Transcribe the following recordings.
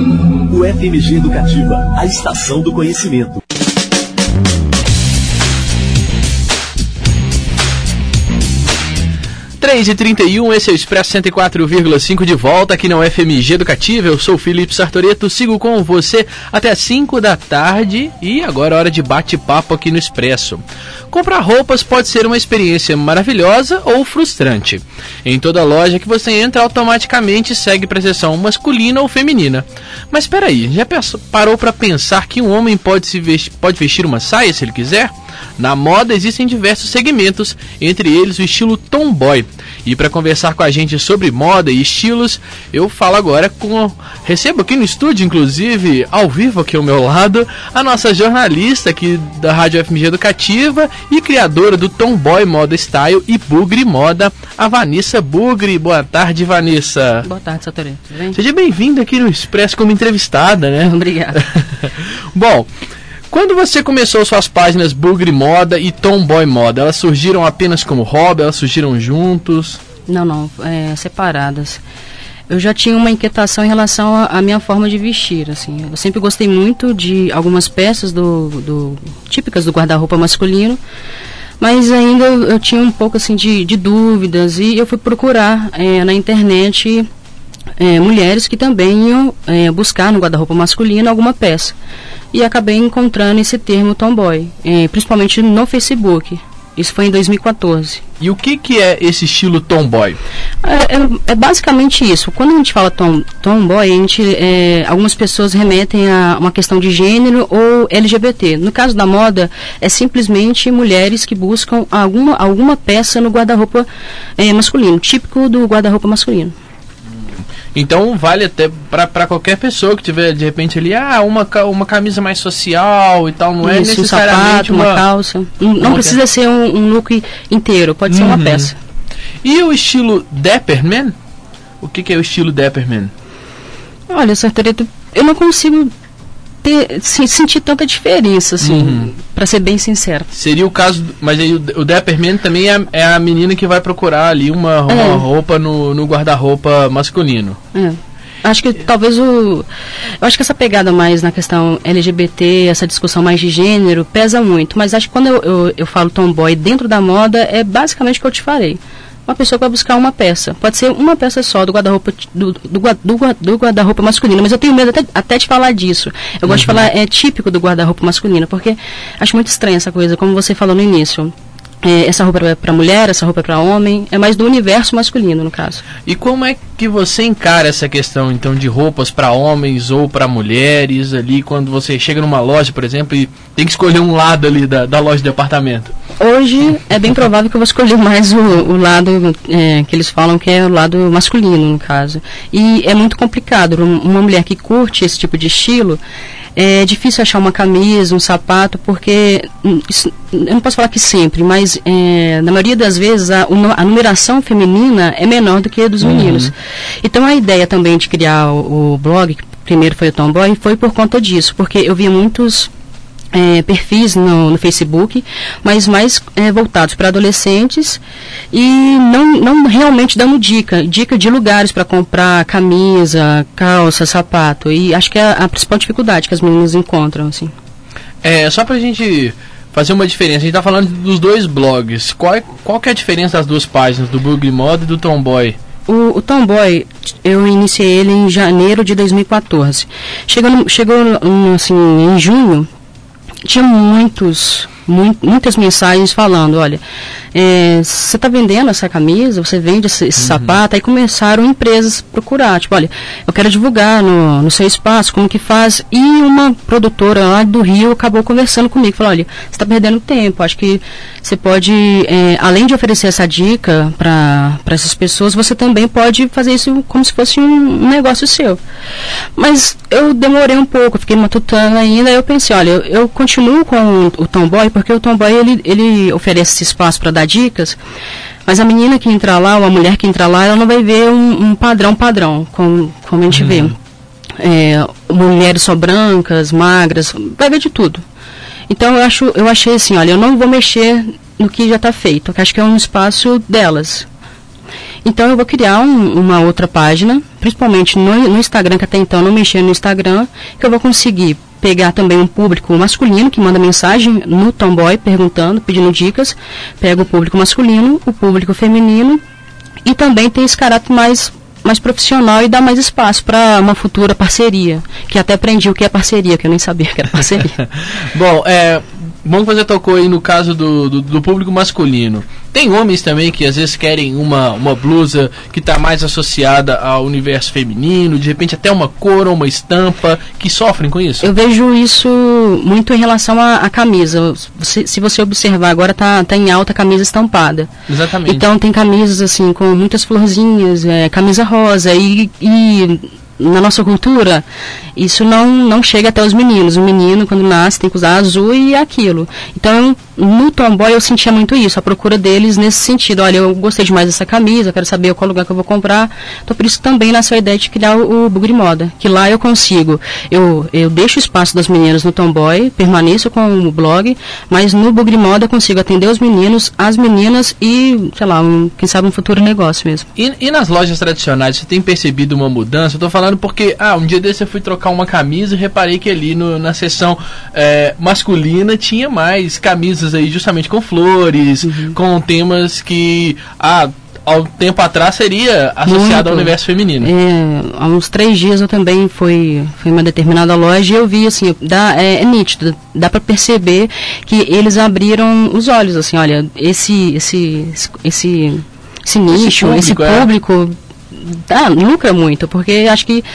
O FMG Educativa, a estação do conhecimento. 3h31, esse é o Expresso 104,5 de volta aqui na UFMG Educativa. Eu sou o Felipe Sartoreto, sigo com você até as 5 da tarde e agora é hora de bate-papo aqui no Expresso. Comprar roupas pode ser uma experiência maravilhosa ou frustrante. Em toda loja que você entra, automaticamente segue para a seção masculina ou feminina. Mas espera aí, já parou para pensar que um homem pode vestir uma saia se ele quiser? Na moda existem diversos segmentos, entre eles o estilo tomboy. E para conversar com a gente sobre moda e estilos, eu falo agora recebo aqui no estúdio, inclusive, ao vivo aqui ao meu lado, a nossa jornalista aqui da Rádio FMG Educativa e criadora do Tomboy Moda Style e Bugre Moda, a Vanessa Bugre. Boa tarde, Vanessa. Boa tarde, Sartoreto. Seja bem-vinda aqui no Expresso como entrevistada, né? Obrigada. Bom, quando você começou suas páginas Bugre Moda e Tomboy Moda, elas surgiram apenas como hobby, elas surgiram juntos? Não, separadas. Eu já tinha uma inquietação em relação à minha forma de vestir, assim. Eu sempre gostei muito de algumas peças típicas do guarda-roupa masculino, mas ainda eu tinha um pouco assim de dúvidas e eu fui procurar na internet mulheres que também iam buscar no guarda-roupa masculino alguma peça. E acabei encontrando esse termo tomboy, principalmente no Facebook. Isso foi em 2014. E o que é esse estilo tomboy? É basicamente isso. Quando a gente fala tomboy, algumas pessoas remetem a uma questão de gênero ou LGBT. No caso da moda, é simplesmente mulheres que buscam alguma peça no guarda-roupa masculino, típico do guarda-roupa masculino. Então vale até para qualquer pessoa que tiver de repente ali, uma camisa mais social e tal, não é necessariamente um sapato, uma calça. Não precisa ser um look inteiro, pode ser uma peça. E o estilo Dapperman? O que é o estilo Dapperman? Olha, Sartoreto, eu não consigo sentir tanta diferença, assim, para ser bem sincero. Seria o caso, mas aí o Dapperman também é a menina que vai procurar ali uma roupa no guarda-roupa masculino. Acho que talvez eu acho que essa pegada mais na questão LGBT, essa discussão mais de gênero, pesa muito, mas acho que quando eu falo tomboy dentro da moda, é basicamente o que eu te falei. Uma pessoa que vai buscar uma peça. Pode ser uma peça só do guarda-roupa do guarda-roupa masculino, mas eu tenho medo até de falar disso. Eu gosto de falar típico do guarda-roupa masculino, porque acho muito estranha essa coisa, como você falou no início. Essa roupa é para mulher, essa roupa é para homem, é mais do universo masculino, no caso. E como é que você encara essa questão, então, de roupas para homens ou para mulheres ali, quando você chega numa loja, por exemplo, e tem que escolher um lado ali da loja de departamento? Hoje é bem provável que eu vou escolher mais o lado que eles falam que é o lado masculino, no caso. E é muito complicado. Uma mulher que curte esse tipo de estilo, é difícil achar uma camisa, um sapato, porque, eu não posso falar que sempre, mas na maioria das vezes a numeração feminina é menor do que a dos meninos. Então a ideia também de criar o blog, que primeiro foi o Tomboy, foi por conta disso, porque eu via muitos perfis no Facebook, mas mais voltados para adolescentes e não realmente dando dica de lugares para comprar camisa, calça, sapato, e acho que é a principal dificuldade que as meninas encontram, assim. Só pra gente fazer uma diferença, a gente tá falando dos dois blogs, qual que é a diferença das duas páginas, do Bugre Moda e do Tomboy? O Tomboy, eu iniciei ele em janeiro de 2014. Chegou assim, em junho, tinha muitas mensagens falando, olha, você está vendendo essa camisa, você vende esse sapato, aí começaram empresas a procurar, tipo, olha, eu quero divulgar no seu espaço, como que faz, e uma produtora lá do Rio acabou conversando comigo, falou, olha, você está perdendo tempo, acho que você pode, além de oferecer essa dica para essas pessoas, você também pode fazer isso como se fosse um negócio seu. Mas eu demorei um pouco, fiquei matutando ainda, aí eu pensei, olha, eu continuo com o Tomboy, porque o Tomboy ele oferece esse espaço para dar dicas, mas a menina que entra lá, ou a mulher que entra lá, ela não vai ver um padrão, como a gente vê. Mulheres só brancas, magras, vai ver de tudo. Então eu achei assim, olha, eu não vou mexer no que já está feito, que acho que é um espaço delas. Então eu vou criar uma outra página, principalmente no Instagram, que até então eu não mexia no Instagram, que eu vou conseguir pegar também um público masculino que manda mensagem no Tomboy perguntando, pedindo dicas. Pego o público masculino, o público feminino, e também tem esse caráter mais profissional e dá mais espaço para uma futura parceria, que até aprendi o que é parceria, que eu nem sabia que era parceria. Bom que você tocou aí no caso do público masculino. Tem homens também que às vezes querem uma blusa que está mais associada ao universo feminino, de repente até uma cor ou uma estampa, que sofrem com isso? Eu vejo isso muito em relação à camisa. Se você observar, agora tá em alta a camisa estampada. Exatamente. Então tem camisas assim com muitas florzinhas, camisa rosa e na nossa cultura, isso não chega até os meninos. O menino, quando nasce, tem que usar azul e aquilo. Então, no Tomboy, eu sentia muito isso, a procura deles nesse sentido. Olha, eu gostei demais dessa camisa, quero saber qual lugar que eu vou comprar. Então, por isso também nasceu a ideia de criar o Bugre Moda, que lá eu consigo. Eu deixo o espaço das meninas no Tomboy, permaneço com o blog, mas no Bugre Moda eu consigo atender os meninos, as meninas e, sei lá, quem sabe um futuro negócio mesmo. E nas lojas tradicionais, você tem percebido uma mudança? Eu tô falando porque, um dia desse eu fui trocar uma camisa e reparei que ali na seção masculina tinha mais camisas aí justamente com flores, com temas que ao tempo atrás seria associado ao universo feminino. Há uns 3 dias eu também fui em uma determinada loja e eu vi assim, é nítido, dá para perceber que eles abriram os olhos, assim, olha, esse nicho, esse público lucra muito, porque acho que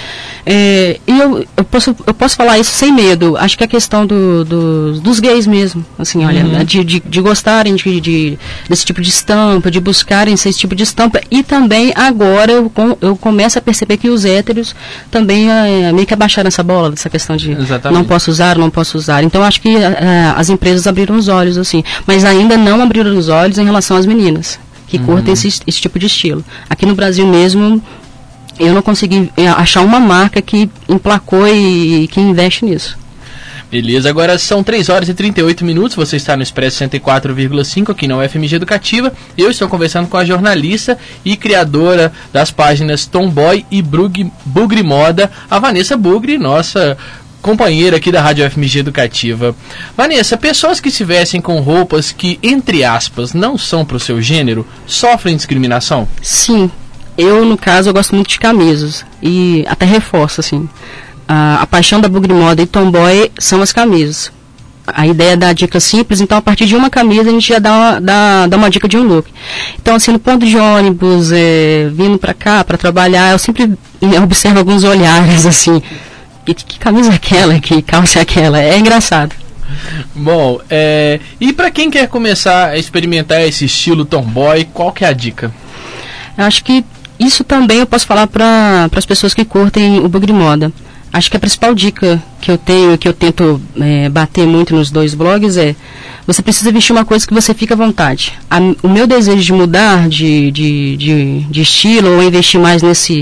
eu posso falar isso sem medo. Acho que a questão dos gays mesmo, assim, olha, de gostarem desse tipo de estampa, de buscarem esse tipo de estampa, e também agora eu começo a perceber que os héteros também meio que abaixaram essa bola, dessa questão de não posso usar. Então acho que as empresas abriram os olhos, assim, mas ainda não abriram os olhos em relação às meninas que curtem esse tipo de estilo. Aqui no Brasil mesmo, eu não consegui achar uma marca que emplacou e que investe nisso. Beleza, agora são 3 horas e 38 minutos, você está no Expresso 104,5 aqui na UFMG Educativa. Eu estou conversando com a jornalista e criadora das páginas Tomboy e Bugre Moda, a Vanessa Bugre, nossa companheira aqui da Rádio UFMG Educativa. Vanessa, pessoas que se vestem com roupas que, entre aspas, não são para o seu gênero, sofrem discriminação? Sim. Eu, no caso, eu gosto muito de camisas. E até reforço, assim. A paixão da Bugre Moda e Tomboy são as camisas. A ideia é dar dica simples, então a partir de uma camisa a gente já dá uma dica de um look. Então, assim, no ponto de ônibus, vindo para cá, para trabalhar, eu sempre observo alguns olhares, assim. Que camisa é aquela? Que calça é aquela? É engraçado. Bom, e para quem quer começar a experimentar esse estilo Tomboy, qual que é a dica? Eu acho que isso também eu posso falar para as pessoas que curtem o Bugre Moda. Acho que a principal dica que eu tenho, que eu tento bater muito nos 2 blogs você precisa vestir uma coisa que você fica à vontade. O meu desejo de mudar de estilo ou investir mais nesse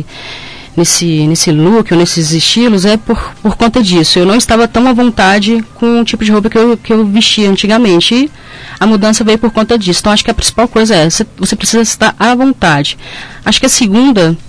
look ou nesses estilos por conta disso. Eu não estava tão à vontade com o tipo de roupa que eu vestia antigamente. E a mudança veio por conta disso. Então acho que a principal coisa você precisa estar à vontade. Acho que a segunda,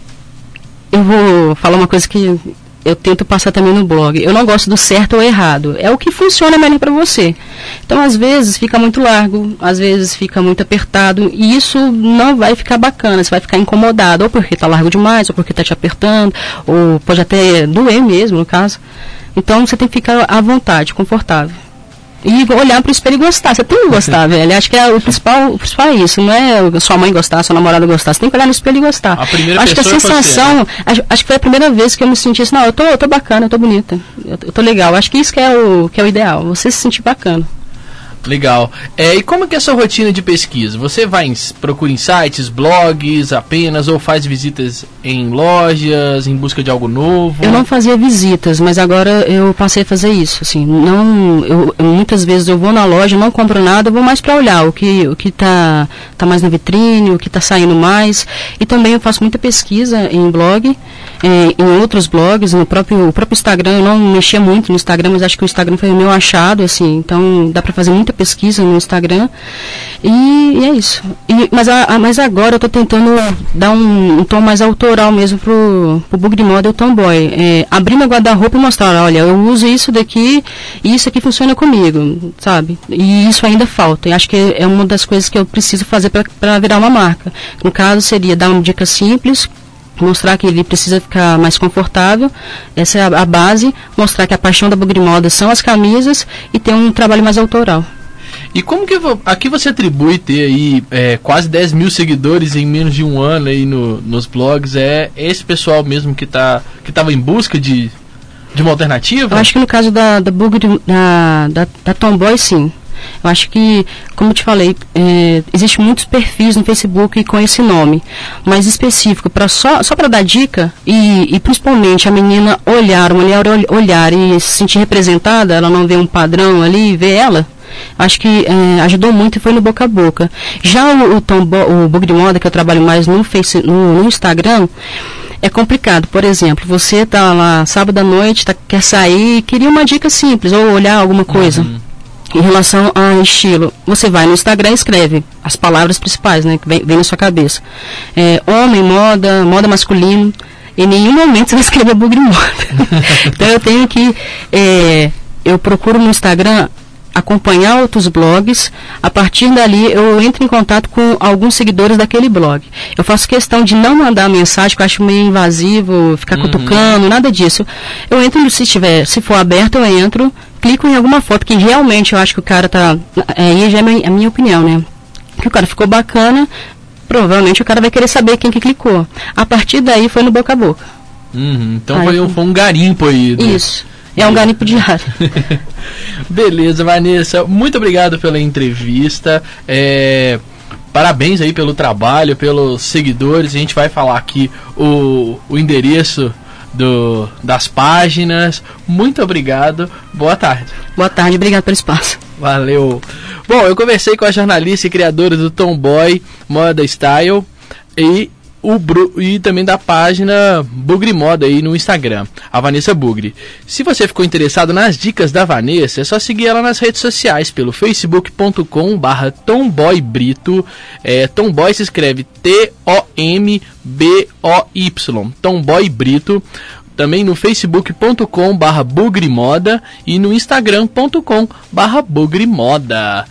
eu vou falar uma coisa que eu tento passar também no blog. Eu não gosto do certo ou errado. É o que funciona melhor para você. Então, às vezes, fica muito largo, às vezes fica muito apertado, e isso não vai ficar bacana, você vai ficar incomodado, ou porque está largo demais, ou porque está te apertando, ou pode até doer mesmo, no caso. Então, você tem que ficar à vontade, confortável. E olhar para o espelho e gostar. Você tem que gostar, velho. Acho que o principal é isso. Não é sua mãe gostar, sua namorada gostar. Você tem que olhar no espelho e gostar. Acho que a sensação... Né? Acho que foi a primeira vez que eu me senti assim, não, eu tô bacana, eu tô bonita. Eu tô legal. Acho que isso que é o ideal. Você se sentir bacana. Legal. E como que é a sua rotina de pesquisa? Você procura em sites, blogs apenas, ou faz visitas em lojas, em busca de algo novo? Eu não fazia visitas, mas agora eu passei a fazer isso. Assim, muitas vezes eu vou na loja, não compro nada, eu vou mais para olhar o que tá mais na vitrine, o que tá saindo mais. E também eu faço muita pesquisa em blog, em outros blogs, o próprio Instagram. Eu não mexia muito no Instagram, mas acho que o Instagram foi o meu achado, assim. Então dá para fazer muita pesquisa no Instagram. E é isso. Mas agora eu estou tentando dar um tom mais autoral mesmo pro Bugre Moda e o Tomboy. Abrir meu guarda-roupa e mostrar, olha, eu uso isso daqui e isso aqui funciona comigo, sabe? E isso ainda falta. E acho que é uma das coisas que eu preciso fazer para virar uma marca. No caso, seria dar uma dica simples, mostrar que ele precisa ficar mais confortável, essa é a base, mostrar que a paixão da Bugre Moda são as camisas e ter um trabalho mais autoral. E como que aqui você atribui ter aí quase 10 mil seguidores em menos de um ano aí nos blogs? É esse pessoal mesmo que estava em busca de uma alternativa? Eu acho que no caso da Bugre, da Tomboy, sim. Eu acho que, como eu te falei, existem muitos perfis no Facebook com esse nome, mais específico, só para dar dica e principalmente a menina a mulher olhar e se sentir representada, ela não vê um padrão ali, vê ela. Acho que ajudou muito e foi no boca a boca. Já o Bugre Moda, que eu trabalho mais no Instagram, é complicado. Por exemplo, você tá lá sábado à noite, quer sair, queria uma dica simples, ou olhar alguma coisa. Em relação a estilo, você vai no Instagram e escreve as palavras principais, né, que vem na sua cabeça. Homem, moda masculino. Em nenhum momento você vai escrever Bugre Moda. Então eu tenho que... eu procuro no Instagram acompanhar outros blogs. A partir dali eu entro em contato com alguns seguidores daquele blog. Eu faço questão de não mandar mensagem, que eu acho meio invasivo, ficar cutucando, nada disso. Eu entro, se for aberto, eu entro, clico em alguma foto que realmente eu acho que o cara tá... Aí já é a minha opinião, né? Que o cara ficou bacana, provavelmente o cara vai querer saber quem que clicou. A partir daí foi no boca a boca. Então aí, foi um garimpo aí. Isso. É um garimpo diário. Beleza, Vanessa. Muito obrigado pela entrevista. Parabéns aí pelo trabalho, pelos seguidores. A gente vai falar aqui o endereço das páginas. Muito obrigado. Boa tarde. Boa tarde, obrigado pelo espaço. Valeu. Bom, eu conversei com a jornalista e criadora do Tomboy Moda Style e também da página Bugre Moda aí no Instagram, a Vanessa Bugre. Se você ficou interessado nas dicas da Vanessa, é só seguir ela nas redes sociais, pelo facebook.com/tomboybrito. Tomboy se escreve Tomboy, Tomboy Brito. Também no facebook.com/bugremoda e no instagram.com/bugremoda.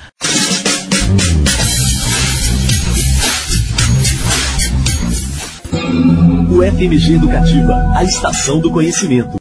O FMG Educativa, a estação do conhecimento.